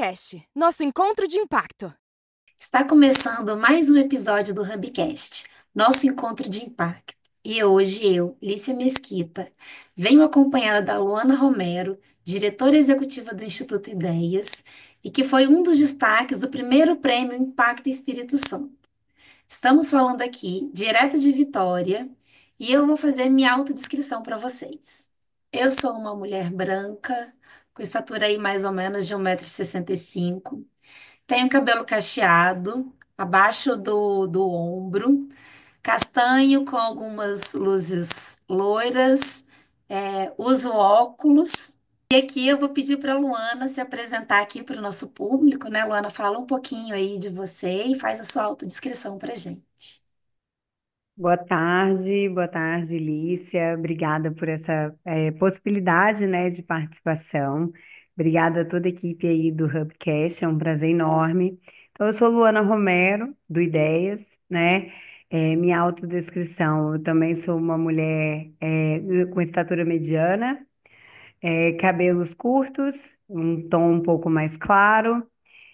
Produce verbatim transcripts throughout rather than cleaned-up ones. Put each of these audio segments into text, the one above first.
Hubcast, nosso encontro de impacto. Está começando mais um episódio do Hubcast, nosso encontro de impacto. E hoje eu, Lícia Mesquita, venho acompanhada da Luana Romero, diretora executiva do Instituto Ideias, e que foi um dos destaques do primeiro prêmio Impacto Espírito Santo. Estamos falando aqui, direto de Vitória, e eu vou fazer minha autodescrição para vocês. Eu sou uma mulher branca, com estatura aí mais ou menos de um metro e sessenta e cinco. Tenho cabelo cacheado, abaixo do, do ombro, castanho com algumas luzes loiras, é, uso óculos. E aqui eu vou pedir para a Luana se apresentar aqui para o nosso público, né? Luana, fala um pouquinho aí de você e faz a sua autodescrição para gente. Boa tarde, boa tarde, Lícia. Obrigada por essa eh, possibilidade, né, de participação. Obrigada a toda a equipe aí do Hubcast, é um prazer enorme. Então, eu sou Luana Romero, do Ideias, né? Eh, minha autodescrição, eu também sou uma mulher eh, com estatura mediana, eh, cabelos curtos, um tom um pouco mais claro.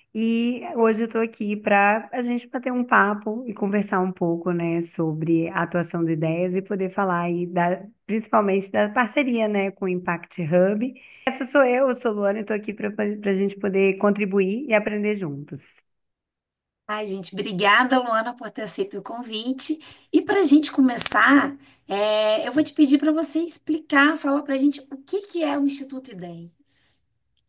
E hoje eu estou aqui para a gente bater um papo e conversar um pouco, né, sobre a atuação de ideias e poder falar aí da, principalmente da parceria, né, com o Impact Hub. Essa sou eu, eu sou Luana e estou aqui para a gente poder contribuir e aprender juntos. Ai, gente, obrigada, Luana, por ter aceito o convite. E para a gente começar, é, eu vou te pedir para você explicar, falar para a gente o que que é o Instituto Ideias.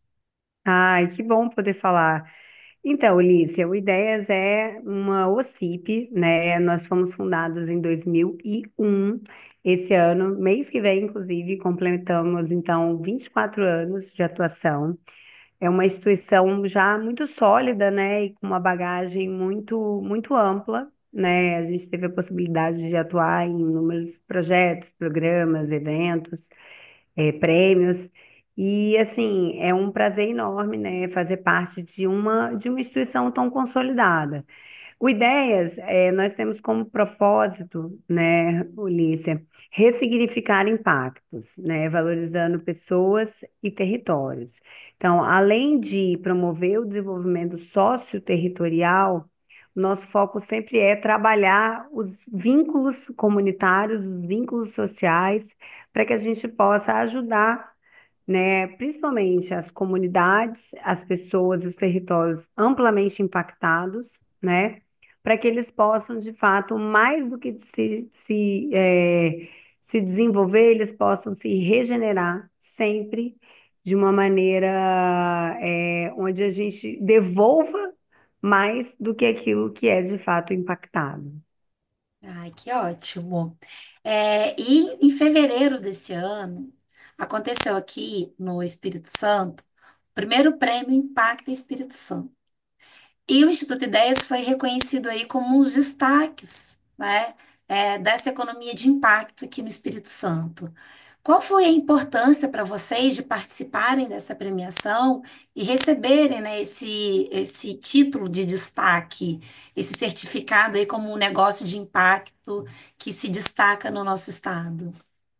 Ai, que bom poder falar. Então, Lícia, o Ideias é uma O C I P, né? Nós fomos fundados em dois mil e um. Esse ano, mês que vem, inclusive, completamos, então, vinte e quatro anos de atuação. É uma instituição já muito sólida, né? E com uma bagagem muito, muito ampla, né? A gente teve a possibilidade de atuar em inúmeros projetos, programas, eventos, eh, prêmios. E assim, é um prazer enorme, né, fazer parte de uma de uma instituição tão consolidada. O Ideias, eh, nós temos como propósito, né, Ulícia, ressignificar impactos, né, valorizando pessoas e territórios. Então, além de promover o desenvolvimento socioterritorial, o nosso foco sempre é trabalhar os vínculos comunitários, os vínculos sociais, para que a gente possa ajudar, né, principalmente as comunidades, as pessoas e os territórios amplamente impactados, né, para que eles possam, de fato, mais do que se, se, eh, se desenvolver, eles possam se regenerar sempre de uma maneira, eh, onde a gente devolva mais do que aquilo que é de fato impactado. Ai, que ótimo. É, e em fevereiro desse ano, aconteceu aqui no Espírito Santo o primeiro prêmio Impacta Espírito Santo. E o Instituto Ideias foi reconhecido aí como um dos destaques, né, é, dessa economia de impacto aqui no Espírito Santo. Qual foi a importância para vocês de participarem dessa premiação e receberem, né, esse, esse título de destaque, esse certificado aí como um negócio de impacto que se destaca no nosso estado?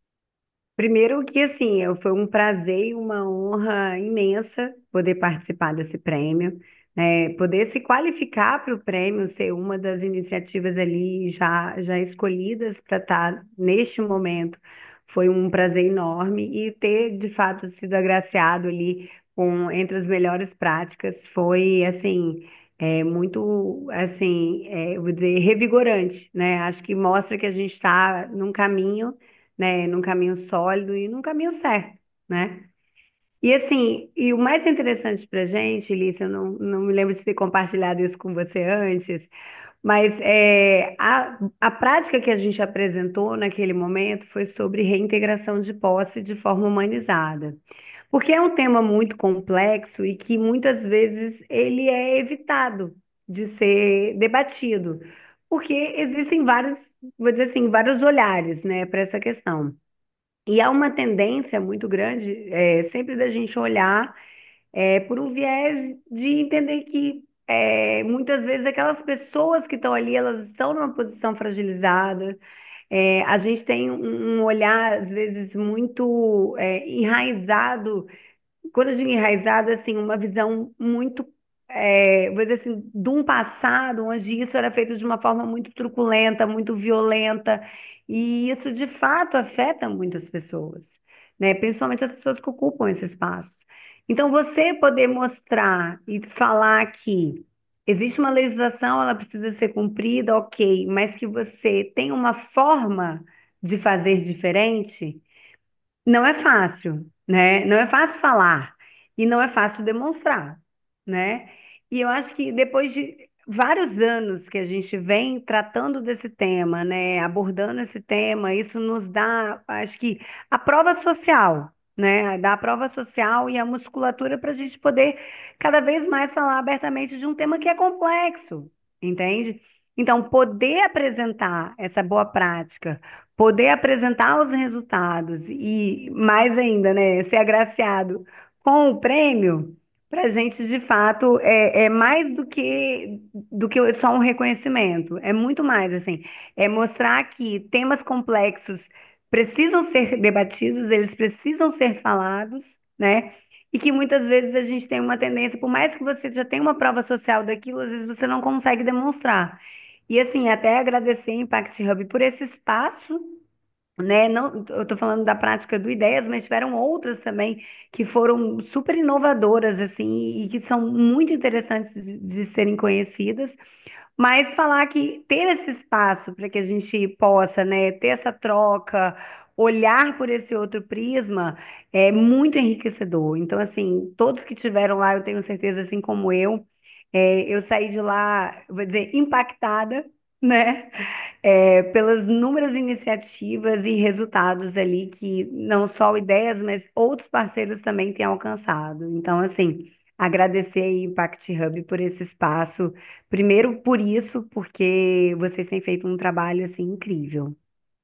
Primeiro que assim, eu- foi um prazer e uma honra imensa poder participar desse prêmio, né? Poder se qualificar para o prêmio, ser uma das iniciativas ali já, já escolhidas para estar neste momento, foi um prazer enorme e ter de fato sido agraciado ali com entre as melhores práticas foi assim, é, muito assim, é, eu vou dizer, revigorante, né? Acho que mostra que a gente está num caminho, né, num caminho sólido e num caminho certo, né? E assim, e o mais interessante para gente, Lícia, eu não, não me lembro de ter compartilhado isso com você antes, mas é, a, a prática que a gente apresentou naquele momento foi sobre reintegração de posse de forma humanizada. Porque é um tema muito complexo e que muitas vezes ele é evitado de ser debatido, porque existem vários, vou dizer assim, vários olhares, né, para essa questão. E há uma tendência muito grande, é, sempre da gente olhar é, por um viés de entender que é, muitas vezes aquelas pessoas que estão ali, elas estão numa posição fragilizada. É, a gente tem um um olhar, às vezes, muito é, enraizado quando eu digo enraizado, assim, uma visão muito, é, vou dizer assim, de um passado onde isso era feito de uma forma muito truculenta, muito violenta, e isso de fato afeta muitas pessoas, né? Principalmente as pessoas que ocupam esse espaço. Então, você poder mostrar e falar que existe uma legislação, ela precisa ser cumprida, ok, mas que você tem uma forma de fazer diferente. Não é fácil, né? Não é fácil falar e não é fácil demonstrar, né? E eu acho que depois de vários anos que a gente vem tratando desse tema, né, abordando esse tema, isso nos dá, acho que a prova social, né? Dá a prova social e a musculatura para a gente poder cada vez mais falar abertamente de um tema que é complexo, entende? Então, poder apresentar essa boa prática, poder apresentar os resultados e, mais ainda, né, ser agraciado com o prêmio, para a gente, de fato, é, é mais do que, do que só um reconhecimento. É muito mais, assim, é mostrar que temas complexos precisam ser debatidos, eles precisam ser falados, né? E que muitas vezes a gente tem uma tendência, por mais que você já tenha uma prova social daquilo, às vezes você não consegue demonstrar. E assim, até agradecer a Impact Hub por esse espaço, né? Não, eu estou falando da prática do Ideias, mas tiveram outras também que foram super inovadoras, assim, e que são muito interessantes de, de serem conhecidas. Mas falar que ter esse espaço para que a gente possa, né, ter essa troca, olhar por esse outro prisma, é muito enriquecedor. Então, assim, todos que tiveram lá, eu tenho certeza, assim como eu, é, eu saí de lá, eu vou dizer, impactada, né? É, pelas inúmeras iniciativas e resultados ali que não só ideias, mas outros parceiros também têm alcançado. Então, assim, agradecer aí Impact Hub por esse espaço. Primeiro por isso, porque vocês têm feito um trabalho assim incrível.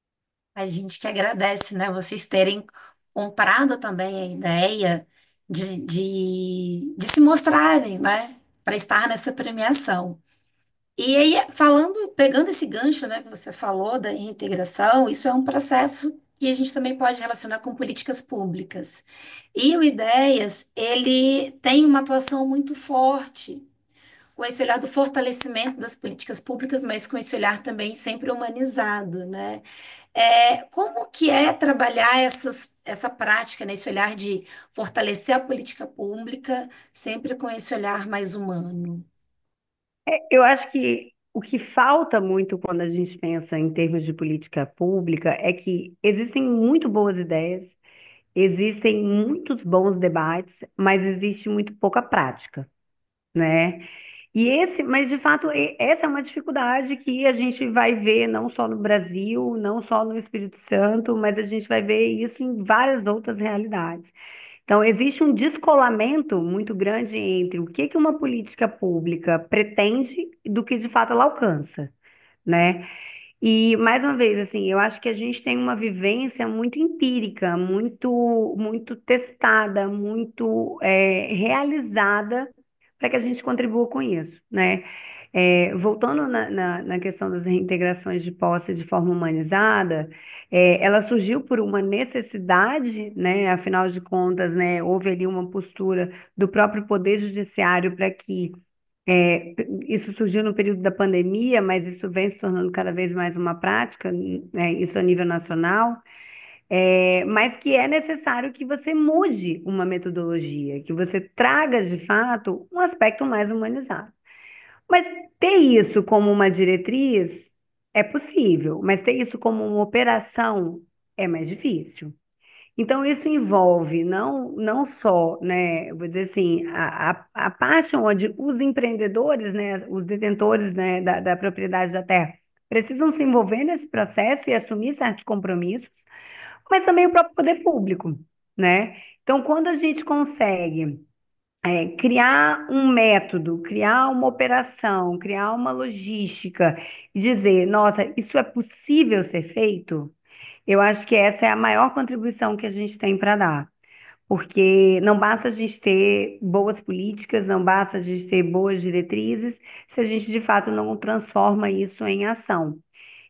A gente que agradece, né, vocês terem comprado também a ideia de, de, de se mostrarem, né, para estar nessa premiação. E aí, falando, pegando esse gancho, né, que você falou da integração, isso é um processo que a gente também pode relacionar com políticas públicas. E o Ideias, ele tem uma atuação muito forte com esse olhar do fortalecimento das políticas públicas, mas com esse olhar também sempre humanizado, né? É, como que é trabalhar essas, essa prática, né, esse olhar de fortalecer a política pública, sempre com esse olhar mais humano? Eu acho que o que falta muito quando a gente pensa em termos de política pública é que existem muito boas ideias, existem muitos bons debates, mas existe muito pouca prática, né? E esse, mas de fato, e- essa é uma dificuldade que a gente vai ver não só no Brasil, não só no Espírito Santo, mas a gente vai ver isso em várias outras realidades. Então, existe um descolamento muito grande entre o que que uma política pública pretende e do que de fato ela alcança, né? E, mais uma vez, assim, eu acho que a gente tem uma vivência muito empírica, muito, muito testada, muito é, realizada para que a gente contribua com isso, né? É, voltando na, na, na questão das reintegrações de posse de forma humanizada, é, ela surgiu por uma necessidade, né? Afinal de contas, né, houve ali uma postura do próprio Poder Judiciário para que é, isso surgiu no período da pandemia, mas isso vem se tornando cada vez mais uma prática, né, isso a nível nacional, é, mas que é necessário que você mude uma metodologia, que você traga de fato um aspecto mais humanizado. Mas ter isso como uma diretriz é possível, mas ter isso como uma operação é mais difícil. Então, isso envolve não, não só, né, eu vou dizer assim, a, a, a parte onde os empreendedores, né, os detentores, né, da, da propriedade da terra, precisam se envolver nesse processo e assumir certos compromissos, mas também o próprio poder público, né? Então, quando a gente consegue é, criar um método, criar uma operação, criar uma logística e dizer, nossa, isso é possível ser feito? Eu acho que essa é a maior contribuição que a gente tem para dar, porque não basta a gente ter boas políticas, não basta a gente ter boas diretrizes, se a gente de fato não transforma isso em ação.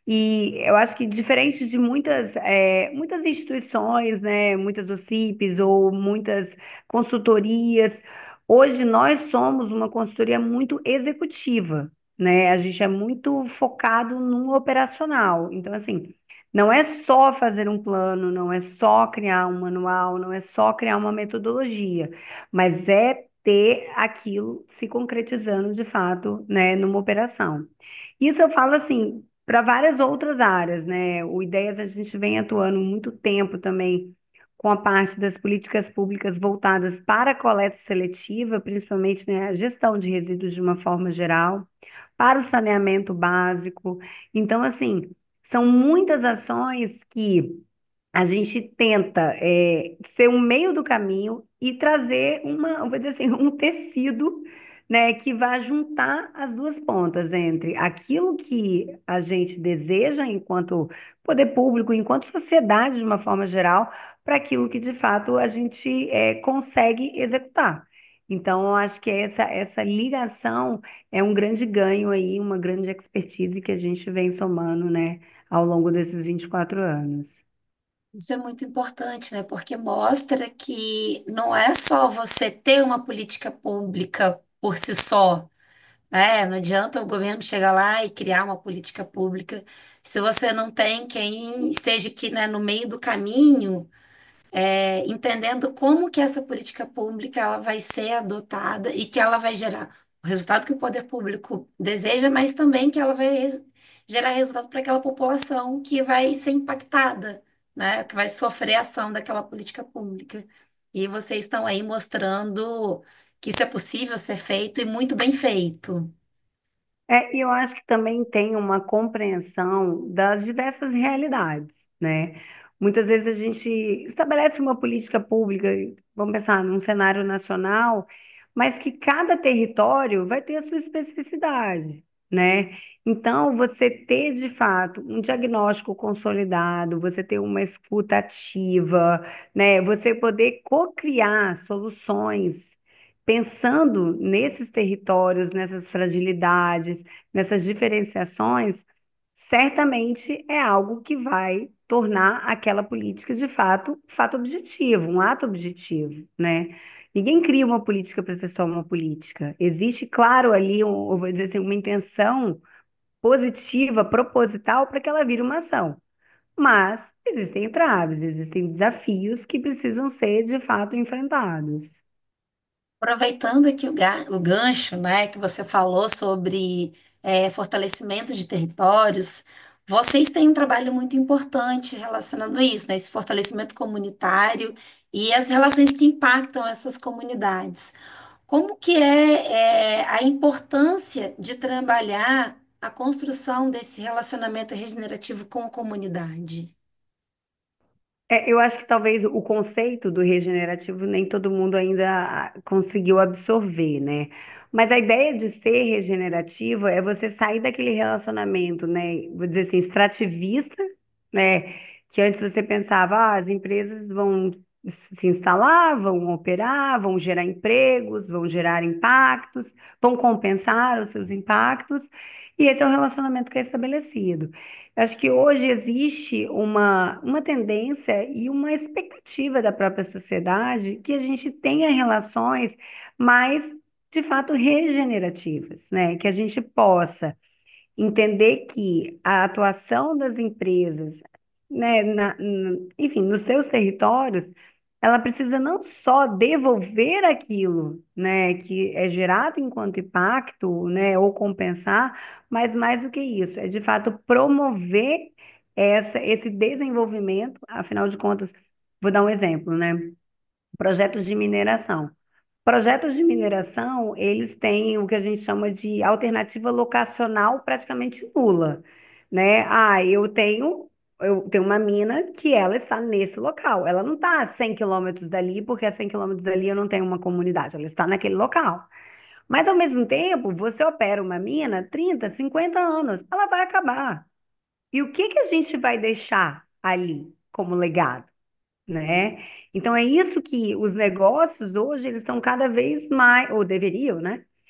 E eu acho que diferente de muitas, eh, muitas instituições, né, muitas O C I Ps ou muitas consultorias, hoje nós somos uma consultoria muito executiva, né? A gente é muito focado no operacional. Então, assim, não é só fazer um plano, não é só criar um manual, não é só criar uma metodologia, mas é ter aquilo se concretizando de fato, né, numa operação. Isso eu falo assim para várias outras áreas, né? O Ideias a gente vem atuando muito tempo também com a parte das políticas públicas voltadas para a coleta seletiva, principalmente, né, a gestão de resíduos de uma forma geral, para o saneamento básico. Então, assim, são muitas ações que a gente tenta é, ser um meio do caminho e trazer uma, eu vou dizer assim, um tecido, né, que vai juntar as duas pontas entre aquilo que a gente deseja enquanto poder público, enquanto sociedade de uma forma geral, para aquilo que de fato a gente é, consegue executar. Então, eu acho que essa, essa ligação é um grande ganho aí, uma grande expertise que a gente vem somando, né, ao longo desses vinte e quatro anos. Isso é muito importante, né? Porque mostra que não é só você ter uma política pública por si só, né? Não adianta o governo chegar lá e criar uma política pública se você não tem quem esteja aqui, né, no meio do caminho, é, entendendo como que essa política pública ela vai ser adotada e que ela vai gerar o resultado que o poder público deseja, mas também que ela vai res- gerar resultado para aquela população que vai ser impactada, né, que vai sofrer a ação daquela política pública. E vocês estão aí mostrando que isso é possível ser feito e muito bem feito. É, e eu acho que também tem uma compreensão das diversas realidades, né? Muitas vezes a gente estabelece uma política pública, vamos pensar num cenário nacional, mas que cada território vai ter a sua especificidade, né? Então, você ter de fato um diagnóstico consolidado, você ter uma escuta ativa, né? Você poder co-criar soluções pensando nesses territórios, nessas fragilidades, nessas diferenciações, certamente é algo que vai tornar aquela política de fato, fato objetivo, um ato objetivo, né? Ninguém cria uma política para ser só uma política. Existe, claro, ali, um, eu vou dizer assim, uma intenção positiva, proposital, para que ela vire uma ação. Mas existem entraves, existem desafios que precisam ser, de fato, enfrentados. Aproveitando aqui o, ga- o gancho, né, que você falou sobre é, fortalecimento de territórios, vocês têm um trabalho muito importante relacionando isso, né, esse fortalecimento comunitário e as relações que impactam essas comunidades. Como que é, é, a importância de trabalhar a construção desse relacionamento regenerativo com a comunidade? É, eu acho que talvez o conceito do regenerativo nem todo mundo ainda conseguiu absorver, né? Mas a ideia de ser regenerativo é você sair daquele relacionamento, né? Vou dizer assim, extrativista, né? Que antes você pensava, ah, as empresas vão se instalar, vão operar, vão gerar empregos, vão gerar impactos, vão compensar os seus impactos, e esse é o relacionamento que é estabelecido. Eu acho que hoje existe uma, uma tendência e uma expectativa da própria sociedade que a gente tenha relações mais, de fato, regenerativas, né? Que a gente possa entender que a atuação das empresas, né, na- n- enfim, nos seus territórios, ela precisa não só devolver aquilo, né, que é gerado enquanto impacto, né, ou compensar, mas mais do que isso, é de fato promover essa, esse desenvolvimento. Afinal de contas, vou dar um exemplo, né? Projetos de mineração. Projetos de mineração, eles têm o que a gente chama de alternativa locacional praticamente nula, né? Ah, eu tenho, eu tenho uma mina que ela está nesse local. Ela não está a cem quilômetros dali, porque a cem quilômetros dali eu não tenho uma comunidade. Ela está naquele local. Mas, ao mesmo tempo, você opera uma mina trinta, cinquenta anos. Ela vai acabar. E o que que a gente vai deixar ali como legado? Né? Então é isso que os negócios hoje eles estão cada vez mais, ou deveriam, né?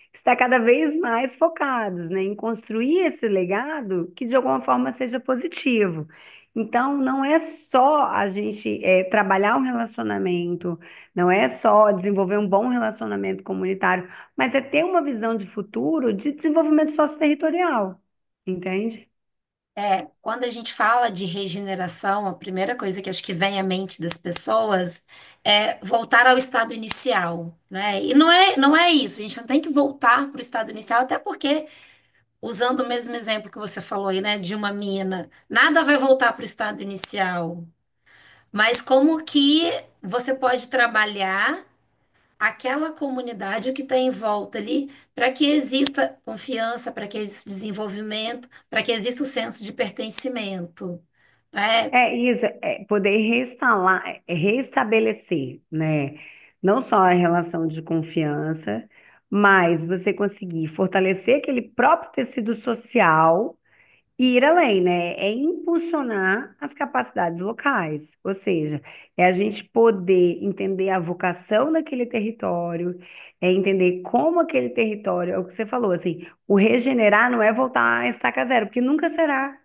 está cada vez mais focados, né, em construir esse legado que de alguma forma seja positivo. Então, não é só a gente é, trabalhar um relacionamento, não é só desenvolver um bom relacionamento comunitário, mas é ter uma visão de futuro de desenvolvimento socioterritorial, entende? É, quando a gente fala de regeneração, a primeira coisa que acho que vem à mente das pessoas é voltar ao estado inicial, né? E não é, não é isso, a gente não tem que voltar para o estado inicial, até porque, usando o mesmo exemplo que você falou aí, né, de uma mina, nada vai voltar para o estado inicial, mas como que você pode trabalhar aquela comunidade, o que está em volta ali, para que exista confiança, para que exista desenvolvimento, para que exista o senso de pertencimento, né? É isso, é poder restaurar, é restabelecer, né? Não só a relação de confiança, mas você conseguir fortalecer aquele próprio tecido social e ir além, né? É impulsionar as capacidades locais, ou seja, é a gente poder entender a vocação daquele território, é entender como aquele território, é o que você falou, assim, o regenerar não é voltar a estaca zero, porque nunca será.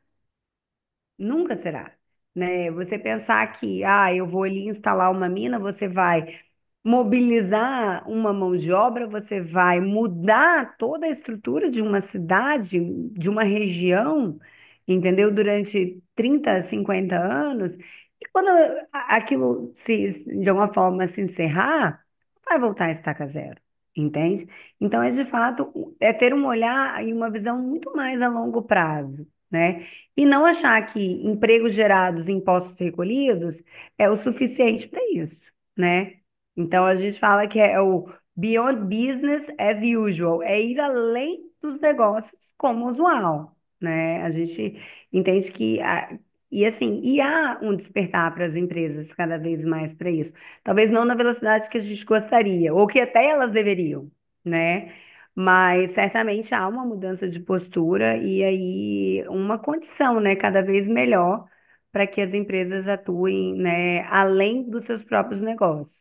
Nunca será, né? Você pensar que, ah, eu vou ali instalar uma mina, você vai mobilizar uma mão de obra, você vai mudar toda a estrutura de uma cidade, de uma região, entendeu? Durante trinta, cinquenta anos. E quando a- aquilo se, de alguma forma se encerrar, vai voltar a estaca zero, entende? Então, é de fato, é ter um olhar e uma visão muito mais a longo prazo, né? E não achar que empregos gerados, impostos recolhidos, é o suficiente para isso, né? Então a gente fala que é o beyond business as usual, é ir além dos negócios como usual, né? A gente entende que a- e assim, e há um despertar para as empresas cada vez mais para isso. Talvez não na velocidade que a gente gostaria, ou que até elas deveriam, né? Mas certamente há uma mudança de postura e aí uma condição, né, cada vez melhor para que as empresas atuem, né, além dos seus próprios negócios.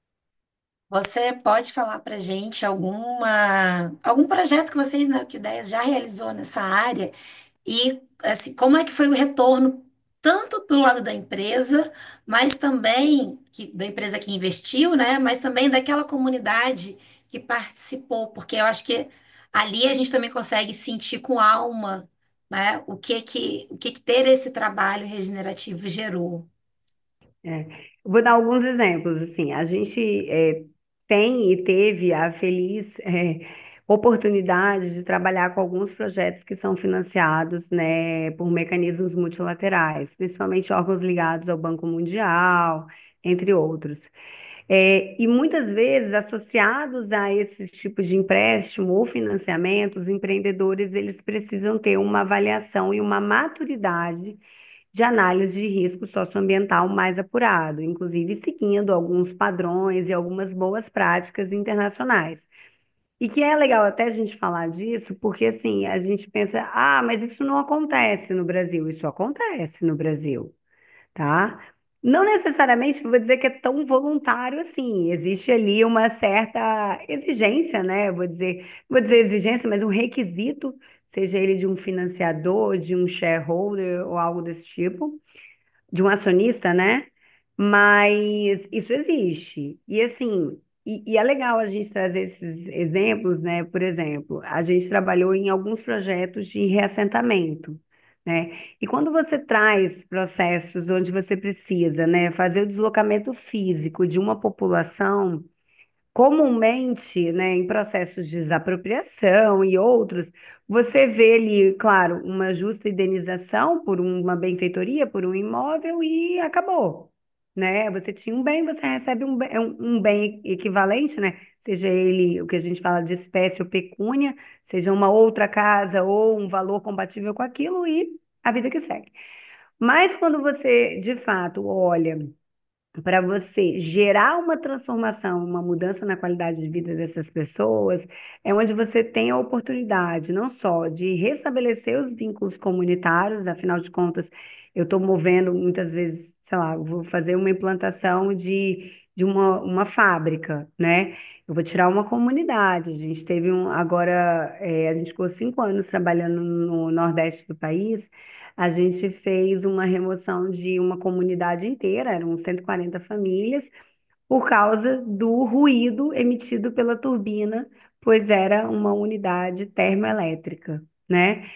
Você pode falar para gente alguma, algum projeto que vocês, né, que o dez já realizou nessa área e assim, como é que foi o retorno tanto do lado da empresa, mas também que, da empresa que investiu, né, mas também daquela comunidade que participou, porque eu acho que ali a gente também consegue sentir com alma, né, o que que, o que que ter esse trabalho regenerativo gerou. É. Eu vou dar alguns exemplos, assim, a gente é, tem e teve a feliz é, oportunidade de trabalhar com alguns projetos que são financiados, né, por mecanismos multilaterais, principalmente órgãos ligados ao Banco Mundial, entre outros. É, e muitas vezes, associados a esses tipos de empréstimo ou financiamento, os empreendedores eles precisam ter uma avaliação e uma maturidade de análise de risco socioambiental mais apurado, inclusive seguindo alguns padrões e algumas boas práticas internacionais. E que é legal até a gente falar disso, porque assim, a gente pensa, ah, mas isso não acontece no Brasil. Isso acontece no Brasil, tá? Não necessariamente vou dizer que é tão voluntário assim. Existe ali uma certa exigência, né? Vou dizer, vou dizer exigência, mas um requisito, seja ele de um financiador, de um shareholder ou algo desse tipo de um acionista, né? Mas isso existe. E assim, e, e é legal a gente trazer esses exemplos, né? Por exemplo, a gente trabalhou em alguns projetos de reassentamento, né? E quando você traz processos onde você precisa, né, fazer o deslocamento físico de uma população comumente, né, em processos de desapropriação e outros, você vê ali, claro, uma justa indenização por uma benfeitoria, por um imóvel e acabou, né? Você tinha um bem, você recebe um bem, um, um bem equivalente, né? Seja ele o que a gente fala de espécie ou pecúnia, seja uma outra casa ou um valor compatível com aquilo e a vida que segue. Mas quando você, de fato, olha para você gerar uma transformação, uma mudança na qualidade de vida dessas pessoas, é onde você tem a oportunidade não só de restabelecer os vínculos comunitários, afinal de contas, eu estou movendo muitas vezes, sei lá, vou fazer uma implantação de, de uma, uma fábrica, né? Eu vou tirar uma comunidade. A gente teve um, agora, é, a gente ficou cinco anos trabalhando no Nordeste do país. A gente fez uma remoção de uma comunidade inteira, eram cento e quarenta famílias, por causa do ruído emitido pela turbina, pois era uma unidade termoelétrica, né?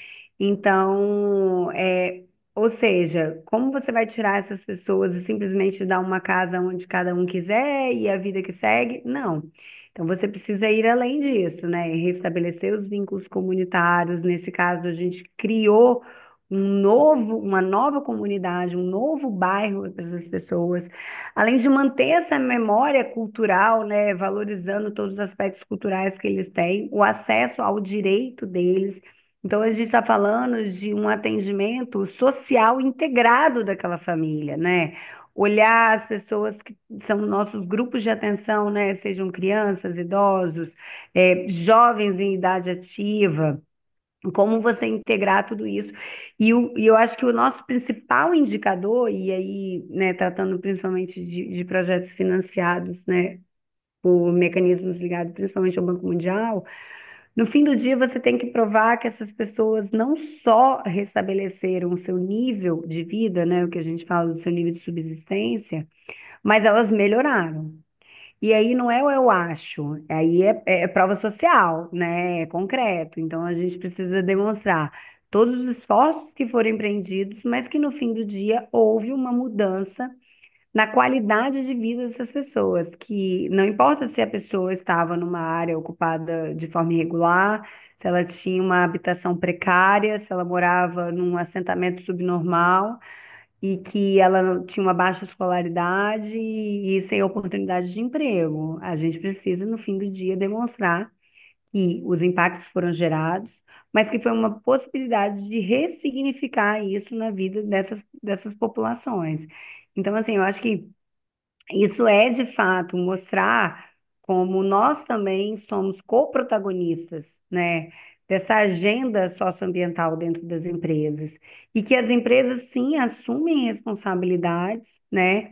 Então, é, ou seja, como você vai tirar essas pessoas e simplesmente dar uma casa onde cada um quiser e a vida que segue? Não. Então, você precisa ir além disso, né? E restabelecer os vínculos comunitários. Nesse caso, a gente criou um novo, uma nova comunidade, um novo bairro para essas pessoas. Além de manter essa memória cultural, né, valorizando todos os aspectos culturais que eles têm, o acesso ao direito deles. Então, a gente está falando de um atendimento social integrado daquela família, né? Olhar as pessoas que são nossos grupos de atenção, né? Sejam crianças, idosos, eh, jovens em idade ativa. Como você integrar tudo isso? E, o- e eu acho que o nosso principal indicador, e aí, né, tratando principalmente de, de projetos financiados, né, por mecanismos ligados principalmente ao Banco Mundial, no fim do dia você tem que provar que essas pessoas não só restabeleceram o seu nível de vida, né, o que a gente fala do seu nível de subsistência, mas elas melhoraram. E aí não é o eu acho, aí é, é é prova social, né? É concreto. Então a gente precisa demonstrar todos os esforços que foram empreendidos, mas que no fim do dia houve uma mudança na qualidade de vida dessas pessoas, que não importa se a pessoa estava numa área ocupada de forma irregular, se ela tinha uma habitação precária, se ela morava num assentamento subnormal e que ela não- tinha uma baixa escolaridade e sem oportunidade de emprego. A gente precisa, no fim do dia, demonstrar que os impactos foram gerados, mas que foi uma possibilidade de ressignificar isso na vida dessas, dessas populações. Então, assim, eu acho que isso é, de fato, mostrar como nós também somos coprotagonistas, né, dessa agenda socioambiental dentro das empresas. E que as empresas, sim, assumem responsabilidades, né,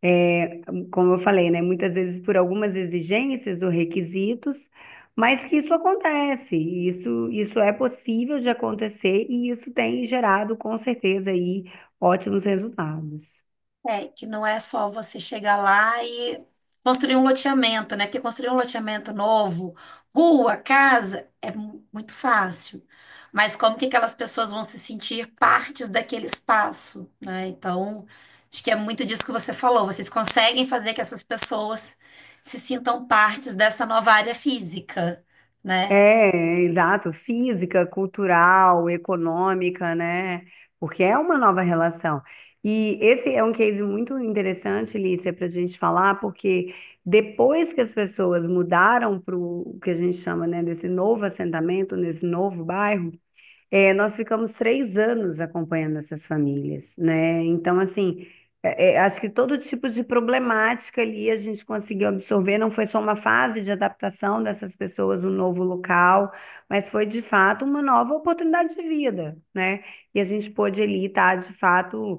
é, como eu falei, né, muitas vezes por algumas exigências ou requisitos, mas que isso acontece, isso, isso é possível de acontecer e isso tem gerado, com certeza, aí, ótimos resultados. É, que não é só você chegar lá e construir um loteamento, né? Porque construir um loteamento novo, rua, casa, é mu- muito fácil. Mas como que aquelas pessoas vão se sentir partes daquele espaço, né? Então, acho que é muito disso que você falou. Vocês conseguem fazer que essas pessoas se sintam partes dessa nova área física, né? É, exato, física, cultural, econômica, né? Porque é uma nova relação. E esse é um case muito interessante, Lícia, para a gente falar, porque depois que as pessoas mudaram para o que a gente chama, né, desse novo assentamento, nesse novo bairro, é, nós ficamos três anos acompanhando essas famílias, né? Então, assim, é, é, acho que todo tipo de problemática ali a gente conseguiu absorver. Não foi só uma fase de adaptação dessas pessoas no novo local, mas foi de fato uma nova oportunidade de vida, né? E a gente pôde ali estar, de fato,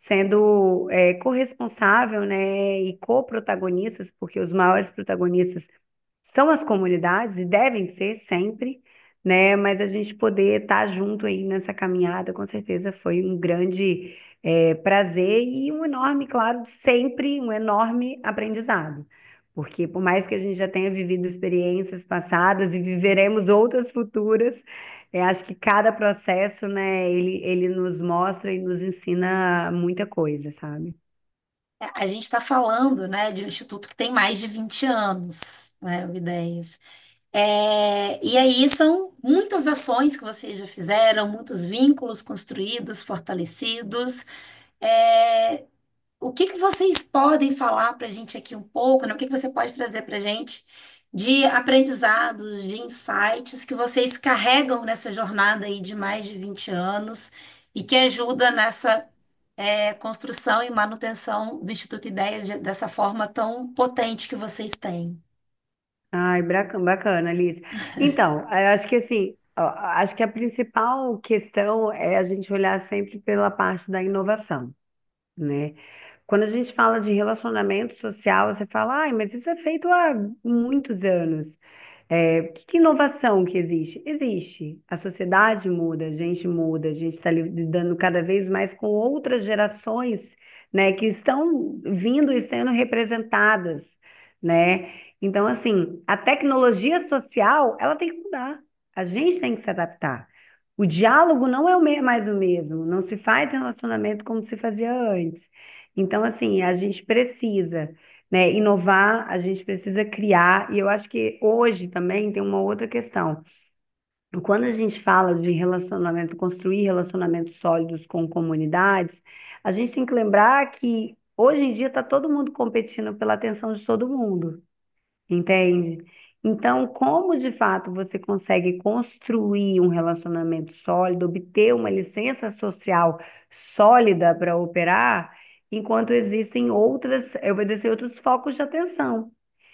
sendo é, corresponsável, né? E coprotagonistas, porque os maiores protagonistas são as comunidades e devem ser sempre, né? Mas a gente poder estar junto aí nessa caminhada, com certeza foi um grande eh, prazer e um enorme, claro, sempre um enorme aprendizado. Porque por mais que a gente já tenha vivido experiências passadas e viveremos outras futuras, eh, acho que cada processo, né, ele, ele nos mostra e nos ensina muita coisa, sabe? A gente está falando, né, de um instituto que tem mais de vinte anos, né, o Ideias. É, e aí são muitas ações que vocês já fizeram, muitos vínculos construídos, fortalecidos. É, o que que vocês podem falar para a gente aqui um pouco, né? O que que você pode trazer para a gente de aprendizados, de insights que vocês carregam nessa jornada aí de mais de vinte anos e que ajuda nessa é, construção e manutenção do Instituto Ideias de- dessa forma tão potente que vocês têm? Ai, braca- bacana, Alice. Então, eu acho que assim, ó, acho que a principal questão é a gente olhar sempre pela parte da inovação, né? Quando a gente fala de relacionamento social, você fala, ai, mas isso é feito há muitos anos. É, que, que inovação que existe? Existe. A sociedade muda, a gente muda, a gente está lidando cada vez mais com outras gerações, né, que estão vindo e sendo representadas, né? Então, assim, a tecnologia social, ela tem que mudar. A gente tem que se adaptar. O diálogo não é o me- mais o mesmo, não se faz relacionamento como se fazia antes. Então, assim, a gente precisa, né, inovar, a gente precisa criar, e eu acho que hoje também tem uma outra questão. Quando a gente fala de relacionamento, construir relacionamentos sólidos com comunidades, a gente tem que lembrar que hoje em dia está todo mundo competindo pela atenção de todo mundo. Entende? Então, como de fato você consegue construir um relacionamento sólido, obter uma licença social sólida para operar, enquanto existem outras, eu vou dizer assim, outros focos de atenção.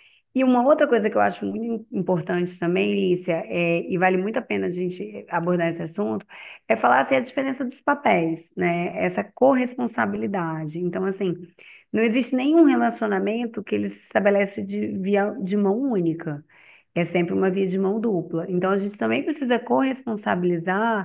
E uma outra coisa que eu acho muito importante também, Lícia, é, e vale muito a pena a gente abordar esse assunto, é falar assim, a diferença dos papéis, né? Essa corresponsabilidade. Então, assim, não existe nenhum relacionamento que ele se estabelece de via de mão única. É sempre uma via de mão dupla. Então, a gente também precisa corresponsabilizar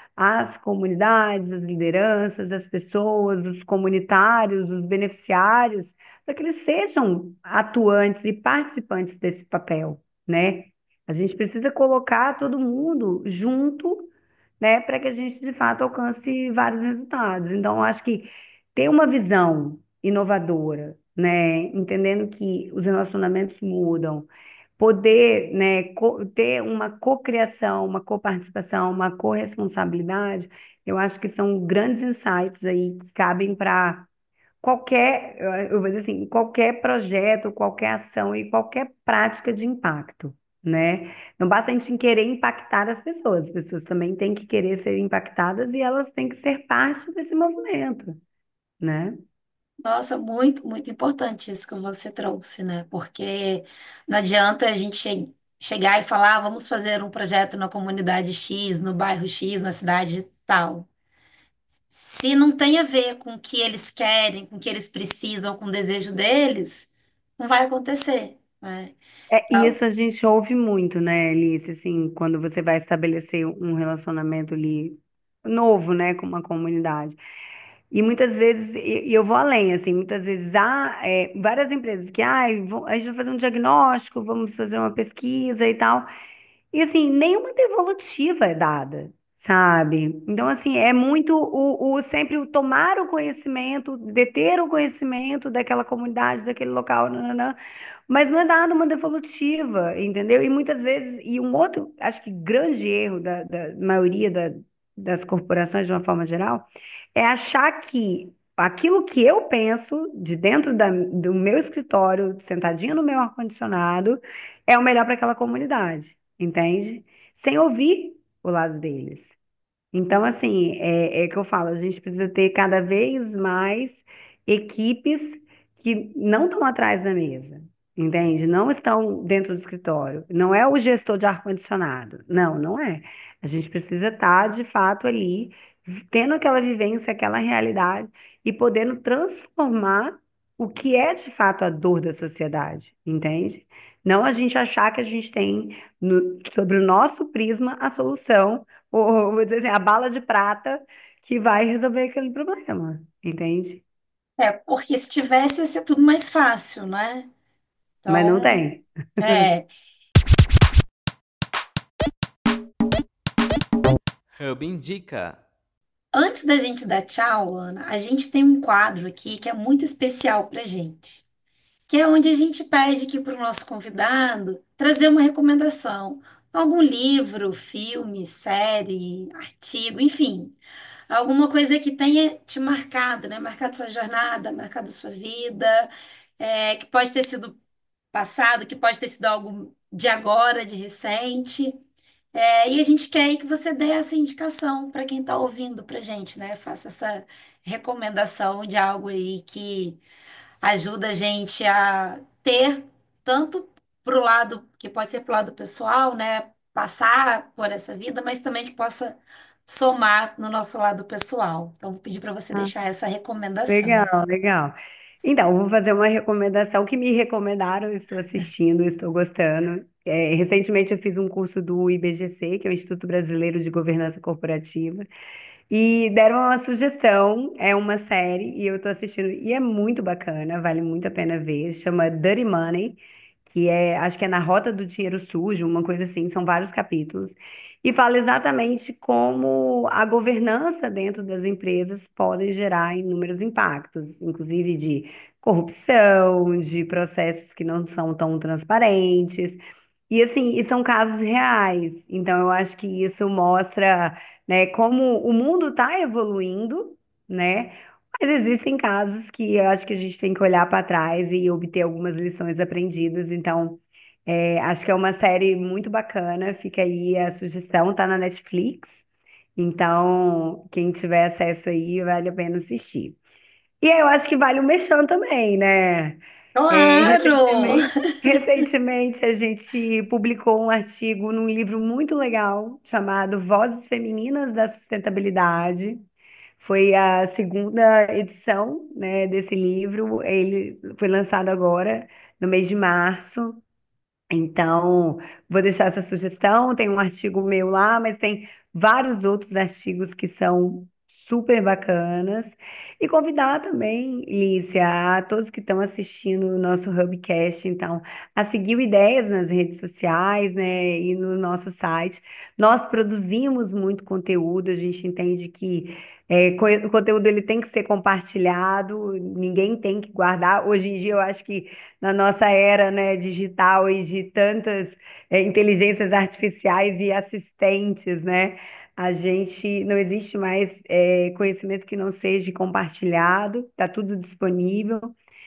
as comunidades, as lideranças, as pessoas, os comunitários, os beneficiários, para que eles sejam atuantes e participantes desse papel, né? A gente precisa colocar todo mundo junto, né, para que a gente de fato alcance vários resultados. Então, eu acho que ter uma visão inovadora, né, entendendo que os relacionamentos mudam, poder, né, co- ter uma cocriação, uma coparticipação, uma corresponsabilidade, eu acho que são grandes insights aí que cabem para qualquer, eu eu vou dizer assim, qualquer projeto, qualquer ação e qualquer prática de impacto, né? Não basta a gente querer impactar as pessoas, as pessoas também têm que querer ser impactadas e elas têm que ser parte desse movimento, né? Nossa, muito, muito importante isso que você trouxe, né? Porque não adianta a gente che- chegar e falar, "Ah, vamos fazer um projeto na comunidade X, no bairro X, na cidade tal. Se não tem a ver com o que eles querem, com o que eles precisam, com o desejo deles, não vai acontecer, né? É, e Então, isso a gente ouve muito, né, Alice, assim, quando você vai estabelecer um relacionamento ali novo, né, com uma comunidade. E muitas vezes, e e eu vou além, assim, muitas vezes há é, várias empresas que, ah, a gente vai fazer um diagnóstico, vamos fazer uma pesquisa e tal. E assim, nenhuma devolutiva é dada, sabe? Então, assim, é muito o, o sempre o tomar o conhecimento, deter o conhecimento daquela comunidade, daquele local, nananã, mas não é dado uma devolutiva, entendeu? E muitas vezes, e um outro, acho que grande erro da, da maioria da- das corporações, de uma forma geral, é achar que aquilo que eu penso de dentro da- do meu escritório, sentadinho no meu ar-condicionado, é o melhor para aquela comunidade, entende? Sem ouvir o lado deles. Então, assim, é, é que eu falo, a gente precisa ter cada vez mais equipes que não estão atrás da mesa, entende? Não estão dentro do escritório. Não é o gestor de ar-condicionado. Não, não é. A gente precisa estar, de fato, ali, tendo aquela vivência, aquela realidade e podendo transformar o que é, de fato, a dor da sociedade, entende? Não a gente achar que a gente tem, no- sobre o nosso prisma, a solução ou, vou dizer assim, a bala de prata que vai resolver aquele problema, entende? é, porque se tivesse, ia ser tudo mais fácil, né? Mas não Então, tem. é. Hub Indica. Antes da gente dar tchau, Ana, a gente tem um quadro aqui que é muito especial pra gente, que é onde a gente pede aqui para o nosso convidado trazer uma recomendação. Algum livro, filme, série, artigo, enfim, alguma coisa que tenha te marcado, né? Marcado sua jornada, marcado sua vida, é, que pode ter sido passado, que pode ter sido algo de agora, de recente. É, e a gente quer aí que você dê essa indicação para quem está ouvindo para gente, né? Faça essa recomendação de algo aí que ajuda a gente a ter tanto para o lado que pode ser para o lado pessoal, né? Passar por essa vida, mas também que possa somar no nosso lado pessoal. Então, vou pedir para você Ah, deixar essa recomendação. legal, legal. Então, eu vou fazer uma recomendação que me recomendaram, estou assistindo, estou gostando. É, recentemente eu fiz um curso do I B G C, que é o Instituto Brasileiro de Governança Corporativa, e deram uma sugestão, é uma série, e eu estou assistindo, e é muito bacana, vale muito a pena ver, chama Dirty Money, que é, acho que é na Rota do Dinheiro Sujo, uma coisa assim, são vários capítulos, e fala exatamente como a governança dentro das empresas pode gerar inúmeros impactos, inclusive de corrupção, de processos que não são tão transparentes, e assim, e são casos reais. Então, eu acho que isso mostra, né, como o mundo está evoluindo, né? Mas existem casos que eu acho que a gente tem que olhar para trás e obter algumas lições aprendidas. Então, é, acho que é uma série muito bacana. Fica aí a sugestão, tá na Netflix. Então, quem tiver acesso aí, vale a pena assistir. E aí eu acho que vale o Merchan também, né? É, Claro! recentemente, recentemente a gente publicou um artigo num livro muito legal chamado Vozes Femininas da Sustentabilidade. Foi a segunda edição, né, desse livro. Ele foi lançado agora, no mês de março. Então, vou deixar essa sugestão. Tem um artigo meu lá, mas tem vários outros artigos que são super bacanas. E convidar também, Lícia, a todos que estão assistindo o nosso Hubcast, então, a seguir o Ideias nas redes sociais, né, e no nosso site. Nós produzimos muito conteúdo, a gente entende que é, co- o conteúdo ele tem que ser compartilhado, ninguém tem que guardar. Hoje em dia, eu acho que na nossa era, né, digital e de tantas eh, inteligências artificiais e assistentes, né, a gente não existe mais eh, conhecimento que não seja compartilhado, está tudo disponível.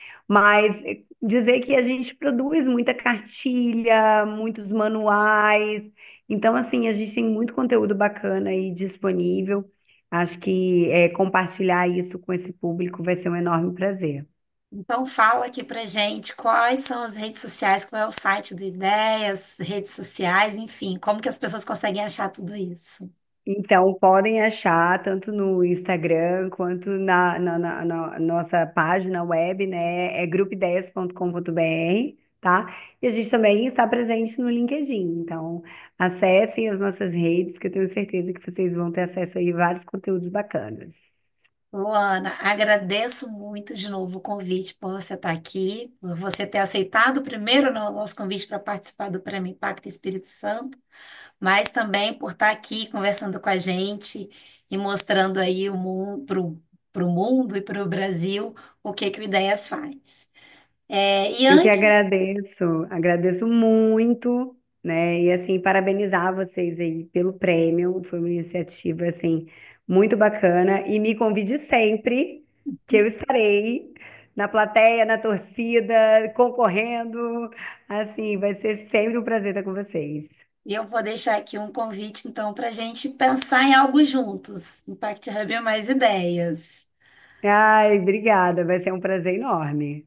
Mas eh, dizer que a gente produz muita cartilha, muitos manuais, então assim a gente tem muito conteúdo bacana aí disponível. Acho que eh, compartilhar isso com esse público vai ser um enorme prazer. Então, fala aqui pra gente quais são as redes sociais, qual é o site do Ideias, redes sociais, enfim, como que as pessoas conseguem achar tudo isso. Então, podem achar tanto no Instagram quanto na, na- na- na nossa página web, né? É grupo ideias ponto com ponto br, tá? E a gente também está presente no LinkedIn. Então, acessem as nossas redes, que eu tenho certeza que vocês vão ter acesso aí a vários conteúdos bacanas. Luana, agradeço muito de novo o convite por você estar aqui, por você ter aceitado primeiro o nosso convite para participar do Prêmio Impacto Espírito Santo, mas também por estar aqui conversando com a gente e mostrando aí o mundo para o mundo e para o Brasil o que que o Ideias faz. É, e Eu que antes, agradeço, agradeço muito, né? E assim, parabenizar vocês aí pelo prêmio. Foi uma iniciativa assim muito bacana e me convide sempre que eu estarei na plateia, na torcida, concorrendo. Assim, vai ser sempre um prazer estar com vocês. eu vou deixar aqui um convite, então, para a gente pensar em algo juntos. Impact Hub é mais ideias. Ai, obrigada, vai ser um prazer enorme.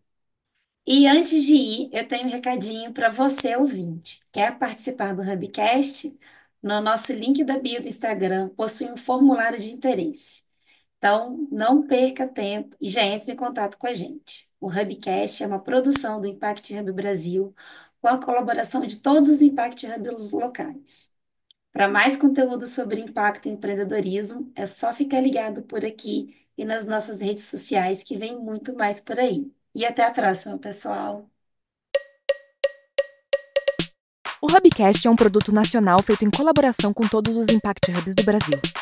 E antes de ir, eu tenho um recadinho para você, ouvinte. Quer participar do Hubcast? No nosso link da bio do Instagram possui um formulário de interesse. Então, não perca tempo e já entre em contato com a gente. O Hubcast é uma produção do Impact Hub Brasil, com a colaboração de todos os Impact Hubs locais. Para mais conteúdo sobre impacto e empreendedorismo, é só ficar ligado por aqui e nas nossas redes sociais, que vem muito mais por aí. E até a próxima, pessoal! O Hubcast é um produto nacional feito em colaboração com todos os Impact Hubs do Brasil.